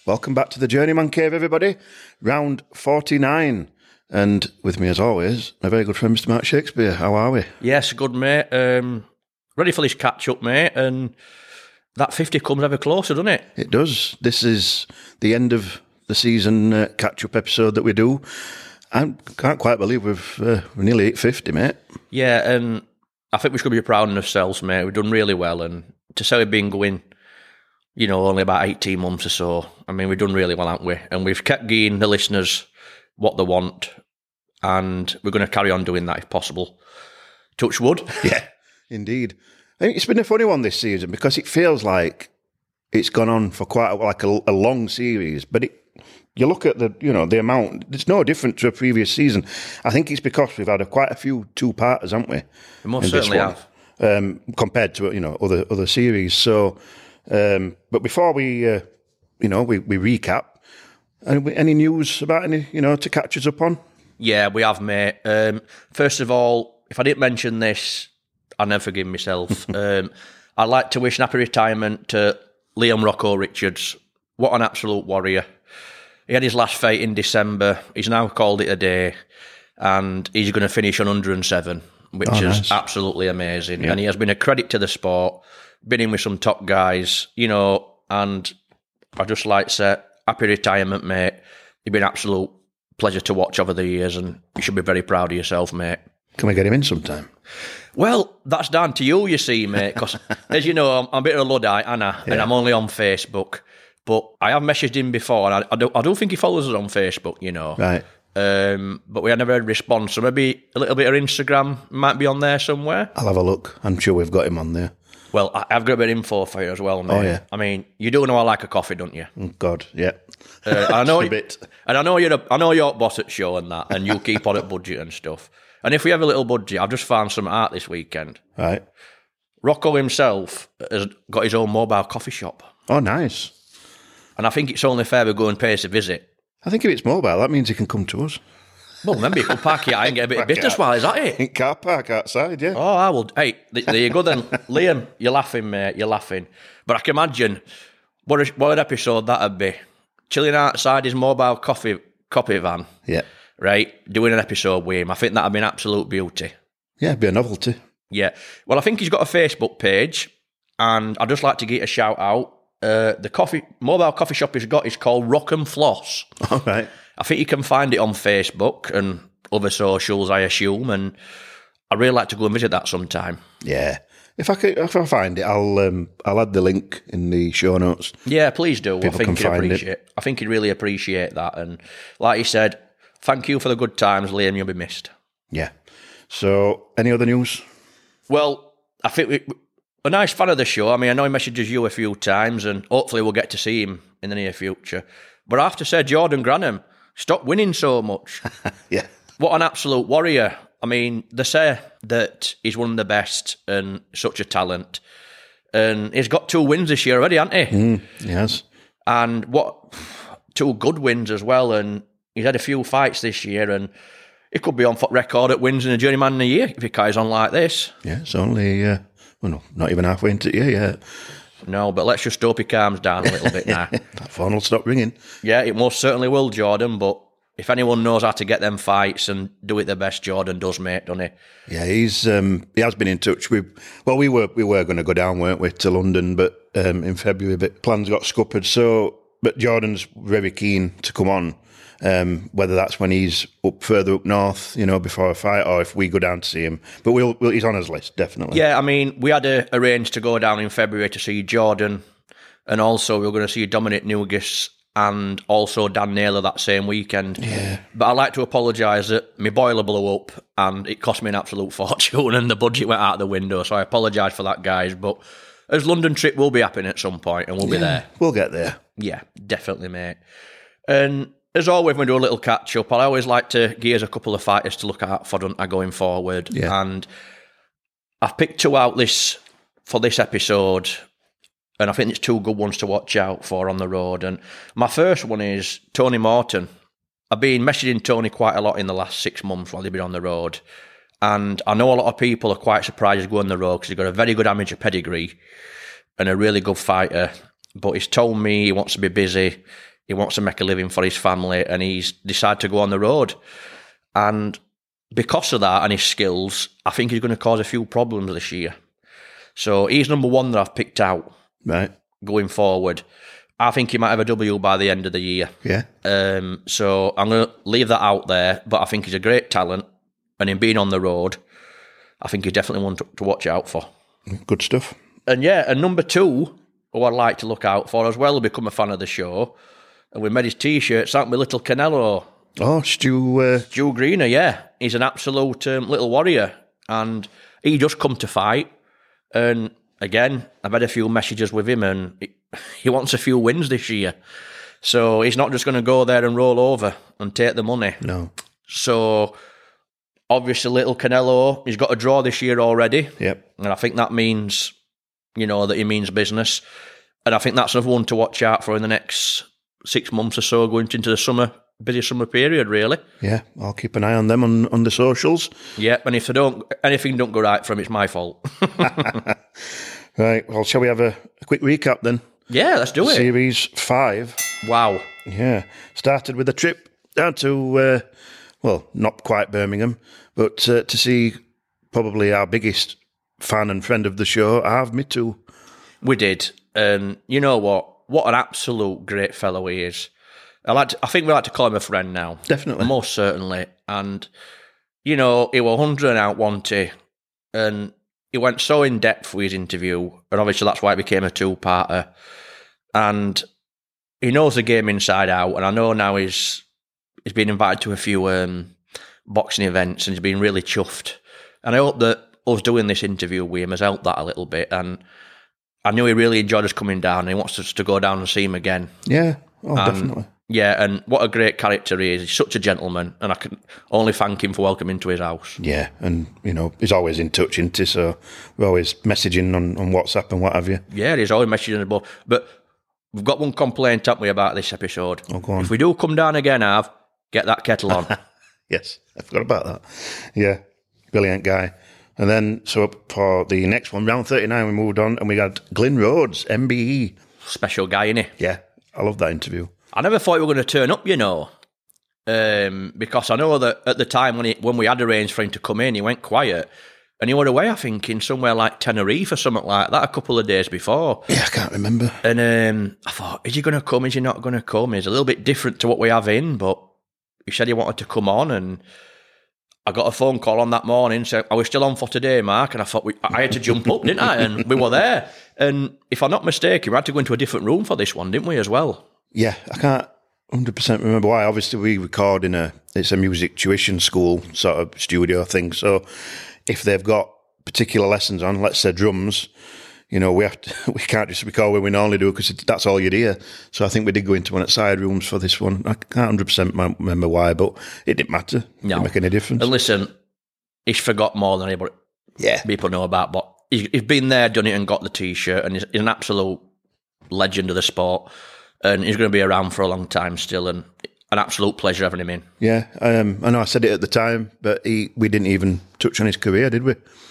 Welcome back to the Journeyman Cave, everybody. Round 49. And with me, as always, my very good friend, Mr. Mark Shakespeare. How are we? Yes, good, mate. Ready for this catch-up, mate. And that 50 comes ever closer, doesn't it? It does. This is the end of the season catch-up episode that we do. I can't quite believe we're nearly 850, mate. Yeah, and I think we should be proud of ourselves, mate. We've done really well. And to say we've been going, only about 18 months or so, I mean, we've done really well, haven't we? And we've kept giving the listeners what they want, and we're going to carry on doing that if possible. Touch wood. Yeah, indeed. I think it's been a funny one this season because it feels like it's gone on for quite a long series, but you look at the amount, it's no different to a previous season. I think it's because we've had quite a few two-parters, haven't we? We most certainly have. Compared to other series. So, but before we recap, any news about any to catch us up on? Yeah, we have, mate. First of all, if I didn't mention this, I'll never forgive myself. I'd like to wish an happy retirement to Liam Rocco Richards. What an absolute warrior. He had his last fight in December. He's now called it a day, and he's going to finish on 107, which is nice. Absolutely amazing. Yeah. And he has been a credit to the sport, been in with some top guys, and I just like to say, happy retirement, mate. You've been an absolute pleasure to watch over the years, and you should be very proud of yourself, mate. Can we get him in sometime? Well, that's down to you see, mate, because as you know, I'm a bit of a Luddite, Anna, and I'm only on Facebook. But I have messaged him before, and I don't think he follows us on Facebook, Right. But we had never had a response, so maybe a little bit of Instagram might be on there somewhere. I'll have a look. I'm sure we've got him on there. Well, I've got a bit of info for you as well, mate. Oh, yeah. I mean, you do know I like a coffee, don't you? Oh, God, yeah. I know a bit. And I know you're boss at show and that, and you keep on at budget and stuff. And if we have a little budget, I've just found some art this weekend. Right. Rocco himself has got his own mobile coffee shop. Oh, nice. And I think it's only fair we go and pay us a visit. I think if it's mobile, that means he can come to us. Well, maybe you could park it out and get a bit of business while, is that it? In car park outside, yeah. Oh, I will. Hey, there you go then. Liam, you're laughing, mate, you're laughing. But I can imagine what an episode that'd be. Chilling outside his mobile coffee van. Yeah. Right? Doing an episode with him. I think that'd be an absolute beauty. Yeah, it'd be a novelty. Yeah. Well, I think he's got a Facebook page, and I'd just like to give a shout out. The mobile coffee shop he's got is called Rock and Floss. All right. I think you can find it on Facebook and other socials, I assume, and I'd really like to go and visit that sometime. Yeah. If I find it, I'll add the link in the show notes. Yeah, please do. People I think he'd really appreciate that. And like he said, thank you for the good times, Liam. You'll be missed. Yeah. So, any other news? Well, I think a nice fan of the show. I mean, I know he messages you a few times, and hopefully we'll get to see him in the near future. But I have to say, Jordan Granham, stop winning so much. Yeah. What an absolute warrior. I mean, they say that he's one of the best and such a talent. And he's got 2 wins this year already, hasn't he? He has. And 2 good wins as well. And he's had a few fights this year, and he could be on record at wins in a Journeyman in a year if he carries on like this. Yeah, it's only, not even halfway into the year yet. No, but let's just hope he calms down a little bit now. That phone will stop ringing. Yeah, it most certainly will, Jordan, but if anyone knows how to get them fights and do it the best, Jordan does, mate, doesn't he? Yeah, he has been in touch with. Well, we were going to go down, weren't we, to London, but in February, but plans got scuppered. So, but Jordan's very keen to come on. Whether that's when he's further up north, before a fight, or if we go down to see him. But he's on his list, definitely. Yeah, I mean, we had arranged to go down in February to see Jordan, and also we were going to see Dominic Nugis and also Dan Naylor that same weekend. Yeah. But I'd like to apologise that my boiler blew up and it cost me an absolute fortune and the budget went out the window, so I apologise for that, guys. But his London trip will be happening at some point and we'll be there. We'll get there. Yeah, definitely, mate. And as always, when we do a little catch-up, I always like to give us a couple of fighters to look out for going forward. Yeah. And I've picked 2 out for this episode, and I think it's 2 good ones to watch out for on the road. And my first one is Tony Morton. I've been messaging Tony quite a lot in the last 6 months while he's been on the road. And I know a lot of people are quite surprised he's going on the road because he's got a very good amateur pedigree and a really good fighter. But he's told me he wants to be busy. He wants to make a living for his family, and he's decided to go on the road. And because of that and his skills, I think he's going to cause a few problems this year. So he's number one that I've picked out going forward. I think he might have a W by the end of the year. Yeah. So I'm going to leave that out there, but I think he's a great talent, and him being on the road, I think he's definitely one to watch out for. Good stuff. And number two, who I'd like to look out for as well, become a fan of the show, and we made his T-shirts, aren't we, Little Canelo? Oh, Stu Greener, yeah. He's an absolute little warrior, and he just come to fight. And again, I've had a few messages with him, and he wants a few wins this year. So he's not just going to go there and roll over and take the money. No. So obviously, Little Canelo, he's got a draw this year already. Yep. And I think that means, that he means business. And I think that's another one to watch out for in the next 6 months or so, going into the busy summer period, really. Yeah, I'll keep an eye on them on the socials. Yeah, and if anything don't go right for him, it's my fault. Right, well, shall we have a quick recap then? Yeah, let's do it. Series 5. Wow. Yeah, started with a trip down to, not quite Birmingham, but to see probably our biggest fan and friend of the show, Arv Mitu. We did, and you know what? What an absolute great fellow he is. I think we like to call him a friend now. Definitely. Most certainly. And, he was 100 out, wasn't he? And he went so in-depth with his interview, and obviously that's why it became a two-parter. And he knows the game inside out, and I know now he's been invited to a few boxing events, and he's been really chuffed. And I hope that us doing this interview with him has helped that a little bit. And I knew he really enjoyed us coming down, and he wants us to go down and see him again. Yeah, definitely. Yeah, and what a great character he is. He's such a gentleman, and I can only thank him for welcoming to his house. Yeah, and, he's always in touch, isn't he? So we're always messaging on WhatsApp and what have you. Yeah, he's always messaging above. But we've got one complaint, haven't we, about this episode? Oh, go on. If we do come down again, Av, get that kettle on. Yes, I forgot about that. Yeah, brilliant guy. And then, so for the next one, round 39, we moved on, and we had Glyn Rhodes, MBE. Special guy, innit? Yeah, I love that interview. I never thought we were going to turn up, because I know that at the time when we had arranged for him to come in, he went quiet, and he went away, I think, in somewhere like Tenerife or something like that a couple of days before. Yeah, I can't remember. And I thought, is he going to come? Is he not going to come? He's a little bit different to what we have in, but he said he wanted to come on, and I got a phone call on that morning saying, are we still on for today, Mark? And I thought, I had to jump up, didn't I? And we were there. And if I'm not mistaken, we had to go into a different room for this one, didn't we, as well? Yeah, I can't 100% remember why. Obviously, we record it's a music tuition school sort of studio thing. So if they've got particular lessons on, let's say drums, we can't just record where we normally do because that's all you'd hear. So I think we did go into one at side rooms for this one. I can't 100% remember why, but it didn't matter. No. It didn't make any difference. And listen, he's forgot more than anybody people know about, but he's been there, done it, and got the T-shirt, and he's an absolute legend of the sport. And he's going to be around for a long time still, and an absolute pleasure having him in. Yeah, I know I said it at the time, but we didn't even touch on his career, did we?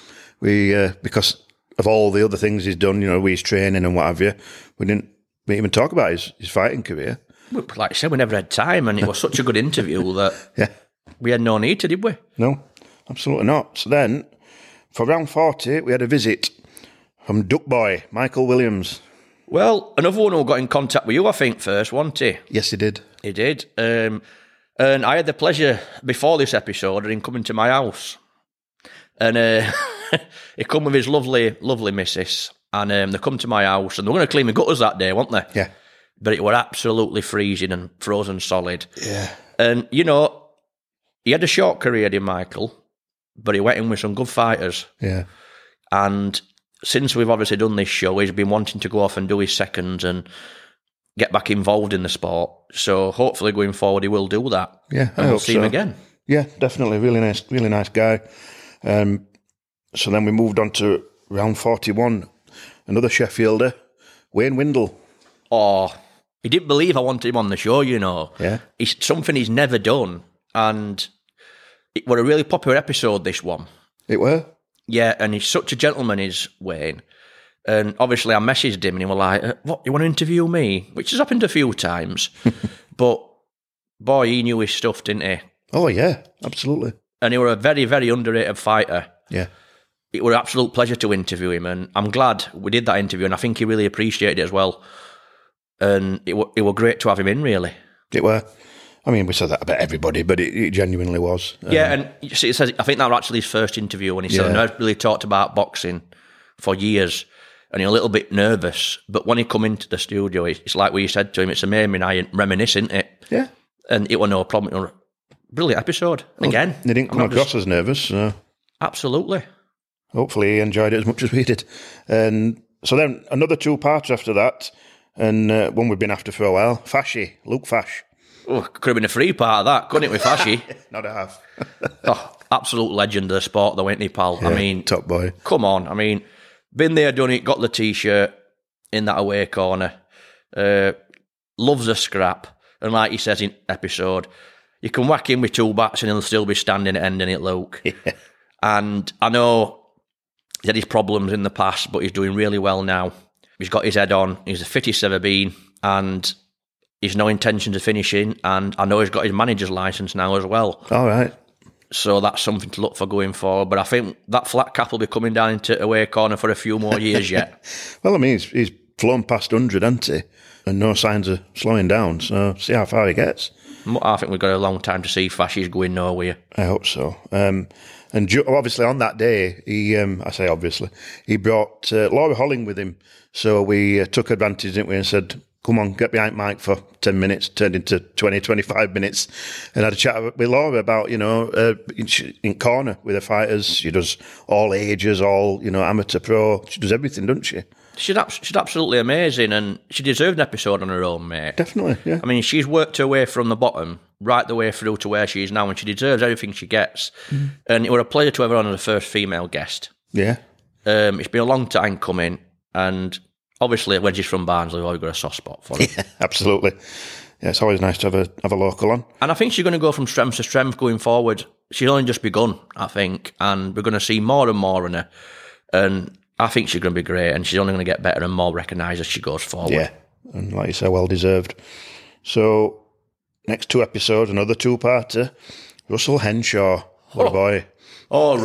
Because of all the other things he's done, with his training and what have you, we didn't even talk about his fighting career. Like I said, we never had time, and it was such a good interview that we had no need to, did we? No, absolutely not. So then, for round 40, we had a visit from Duck Boy, Michael Williams. Well, another one who got in contact with you, I think, first, wasn't he? Yes, he did. He did. And I had the pleasure, before this episode, of him coming to my house. And he come with his lovely, lovely missus. And they come to my house, and they were going to clean my gutters that day, weren't they? Yeah. But it were absolutely freezing and frozen solid. Yeah. And, he had a short career, did Michael, but he went in with some good fighters. Yeah. And since we've obviously done this show, he's been wanting to go off and do his seconds and get back involved in the sport. So hopefully going forward, he will do that. Yeah, and we'll see him again. Yeah, definitely. Really nice guy. So then we moved on to round 41. Another Sheffielder, Wayne Windle. Oh, he didn't believe I wanted him on the show, Yeah. It's something he's never done. And it was a really popular episode, this one. It were? Yeah, and he's such a gentleman, is Wayne. And obviously I messaged him and he was like, what, you want to interview me? Which has happened a few times. But, boy, he knew his stuff, didn't he? Oh, yeah, absolutely. And he was a very, very underrated fighter. Yeah. It was an absolute pleasure to interview him, and I'm glad we did that interview, and I think he really appreciated it as well. And it was great to have him in, really. It were. I mean, we said that about everybody, but it genuinely was. Yeah, and you see, it says, I think that was actually his first interview, and he said, I've never really talked about boxing for years, and he's a little bit nervous. But when he come into the studio, it's like what you said to him, it's amazing, I reminisce, isn't it? Yeah. And it was no problem. It was a brilliant episode. And again, they didn't come across as nervous. So. Absolutely. Hopefully he enjoyed it as much as we did. And so then another 2-parter after that, and one we've been after for a while, Fashy, Luke Fash. Oh, could have been a 3-part of that, couldn't it, with Fashy? Not a half. Absolute legend of the sport, though, ain't he, pal? Yeah, I mean, top boy. Come on. I mean, been there, done it, got the T-shirt in that away corner. Loves a scrap. And like he says in episode, you can whack him with 2 bats and he'll still be standing at ending it, Luke. Yeah. And I know he's had his problems in the past, but he's doing really well now. He's got his head on. He's the fittest he's ever been, and he's no intention of finishing. And I know he's got his manager's license now as well. All right. So that's something to look for going forward. But I think that flat cap will be coming down into away corner for a few more years yet. Well, I mean, he's flown past 100, hasn't he? And no signs of slowing down. So see how far he gets. I think we've got a long time to see Fashy's going nowhere. I hope so. And obviously on that day, I say obviously, he brought Laura Holling with him. So we took advantage, didn't we, and said, come on, get behind Mike for 10 minutes, turned into 20, 25 minutes, and had a chat with Laura about, in corner with the fighters. She does all ages, all, amateur, pro. She does everything, doesn't she? She's absolutely amazing, and she deserved an episode on her own, mate. Definitely, yeah. I mean, she's worked her way from the bottom right the way through to where she is now, and she deserves everything she gets. Mm. And it was a pleasure to have her on as the first female guest. Yeah. It's been a long time coming, and obviously when she's from Barnsley, we've always got a soft spot for her. Yeah, absolutely. Yeah, it's always nice to have a local on. And I think she's going to go from strength to strength going forward. She's only just begun, I think, and we're going to see more and more in her. And I think she's going to be great, and she's only going to get better and more recognised as she goes forward. Yeah, and like you say, well deserved. So, next 2 episodes, another 2-parter. Russell Henshaw, what a boy. Oh,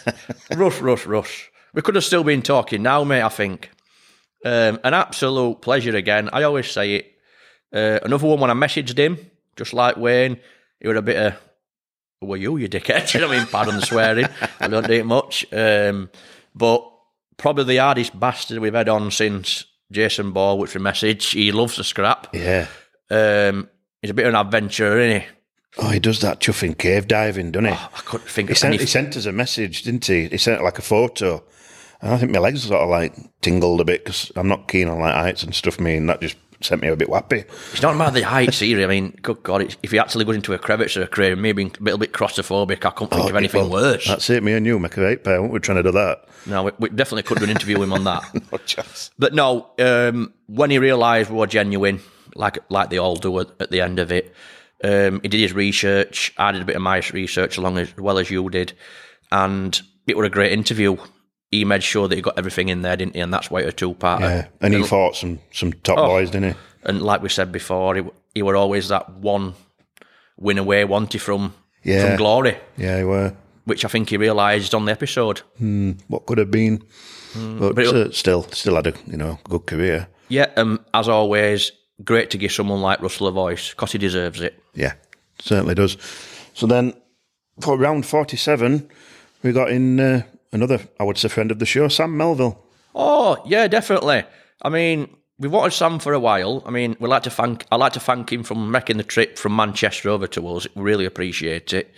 Russ. We could have still been talking now, mate, I think. An absolute pleasure again. I always say it. Another one when I messaged him, just like Wayne, he was a bit of, who were you dickhead? You know what I mean? Pardon the swearing. I don't do it much. But probably the hardest bastard we've had on since Jason Ball, which we messaged. He loves the scrap. Yeah. He's a bit of an adventurer, isn't he? Oh, he does that chuffing cave diving, doesn't he? Oh, I couldn't think he of anything. He sent us a message, didn't he? He sent like a photo. And I think my legs sort of tingled a bit because I'm not keen on heights and stuff, and that just sent me a bit whappy. It's not about the heights either. I mean, good God, if he actually goes into a crevice or a cave, maybe a little bit claustrophobic, I can't think of anything worse. That's it, me and you make a 8-pair, weren't we, trying to do that? No, we definitely could do an interview him on that. No chance. But no, when he realised we were genuine, like they all do at the end of it, he did his research, I did a bit of my research as well as you did, and it was a great interview. He made sure that he got everything in there, didn't he? And that's why it was a 2-parter. Yeah, and he fought some top boys, didn't he? And like we said before, he were always that one win away, wanted from glory. Yeah, he were. Which I think he realised on the episode. What could have been. But still had a good career. Yeah, as always, great to give someone like Russell a voice, because he deserves it. Yeah, certainly does. So then, for round 47, we got in... another, I would say, friend of the show, Sam Melville. Oh, yeah, definitely. I mean, we've wanted Sam for a while. I mean, I'd like to thank him for making the trip from Manchester over to us. We really appreciate it.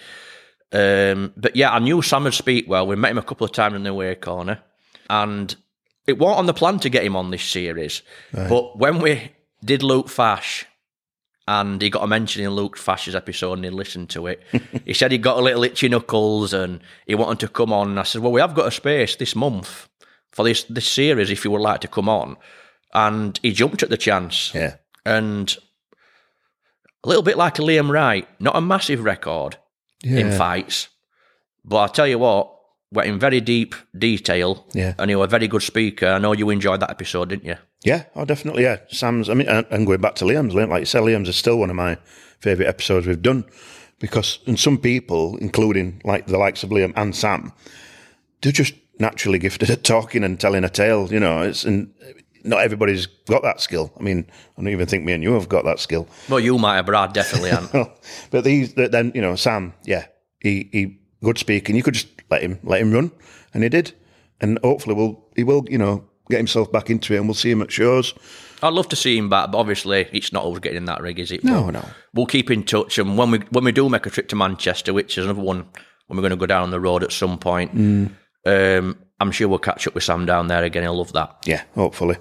But yeah, I knew Sam would speak well. We met him a couple of times in the away corner. And it wasn't on the plan to get him on this series. Right. But when we did Luke Fash, and he got a mention in Luke Fash's episode and he listened to it. He said he got a little itchy knuckles and he wanted to come on. And I said, well, we have got a space this month for this series if you would like to come on. And he jumped at the chance. Yeah. And a little bit like a Liam Wright, not a massive record in fights. But I tell you what, went in very deep detail. Yeah. And you were a very good speaker. I know you enjoyed that episode, didn't you? Yeah, oh, definitely, yeah. Sam's, I mean, and going back to Liam's, like you said, Liam's is still one of my favourite episodes we've done because, and some people, including like the likes of Liam and Sam, they're just naturally gifted at talking and telling a tale, you know, and not everybody's got that skill. I mean, I don't even think me and you have got that skill. Well, you might have, but I definitely haven't. But then, you know, Sam, yeah, he good speaking. You could just let him run, and he did. And hopefully he will, you know, get himself back into it, and we'll see him at shows. I'd love to see him back, but obviously it's not always getting in that rig, is it? No, but no. We'll keep in touch, and when we do make a trip to Manchester, which is another one when we're going to go down the road at some point, I'm sure we'll catch up with Sam down there again. He'll love that. Yeah, hopefully.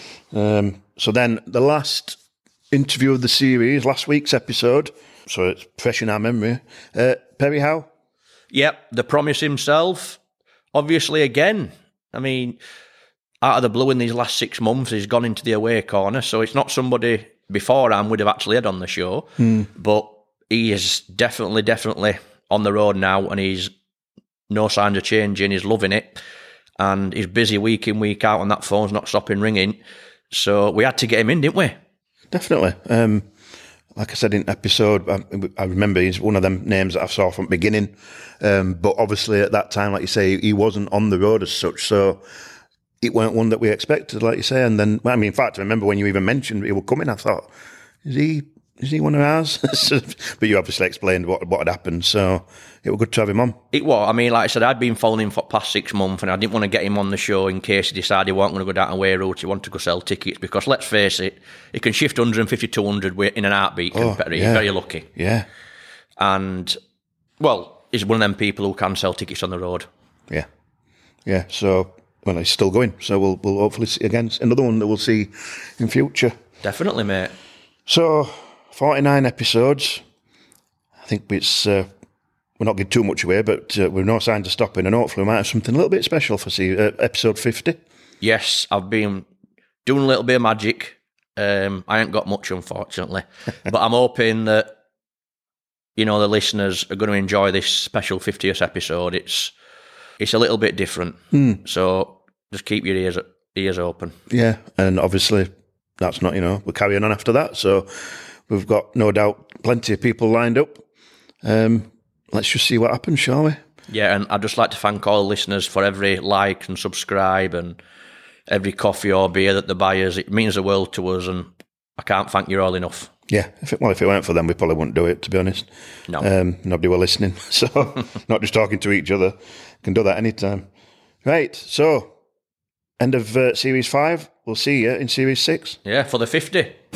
So then the last interview of the series, last week's episode, so it's fresh in our memory. Perry Howe? Yep, the promise himself. Obviously, again, I mean, out of the blue in these last 6 months, he's gone into the away corner, so it's not somebody beforehand would have actually had on the show, but he is definitely on the road now, and he's no signs of changing. He's loving it, and he's busy week in, week out, and that phone's not stopping ringing. So we had to get him in, didn't we? Definitely. Like I said in episode, I remember he's one of them names that I saw from the beginning. But obviously at that time, like you say, he wasn't on the road as such. So it weren't one that we expected, like you say. And then, I mean, in fact, I remember when you even mentioned he would come in, I thought, is he one of ours? But you obviously explained what had happened. So it was good to have him on. It was. I mean, like I said, I'd been following him for the past 6 months, and I didn't want to get him on the show in case he decided he wasn't going to go down a way route. He wanted to go sell tickets because, let's face it, he can shift 150, 200 in an heartbeat. He's very lucky. Yeah. And, well, he's one of them people who can sell tickets on the road. Yeah. Yeah. So, well, he's still going. So we'll hopefully see again another one that we'll see in future. Definitely, mate. So 49 episodes. I think it's we're not giving too much away, but we've no signs of stopping, and hopefully we might have something a little bit special for episode 50. Yes, I've been doing a little bit of magic. I ain't got much, unfortunately, but I'm hoping that, you know, the listeners are going to enjoy this special 50th episode. It's a little bit different, so just keep your ears open. Yeah, and obviously that's not, you know, we're carrying on after that, so we've got no doubt plenty of people lined up. Let's just see what happens, shall we? Yeah, and I'd just like to thank all the listeners for every like and subscribe and every coffee or beer that they buy us. It means the world to us, and I can't thank you all enough. Yeah, if it weren't for them, we probably wouldn't do it, to be honest. No. Nobody were listening, so not just talking to each other. Can do that anytime. Right, so end of Series 5. We'll see you in Series 6. Yeah, for the 50.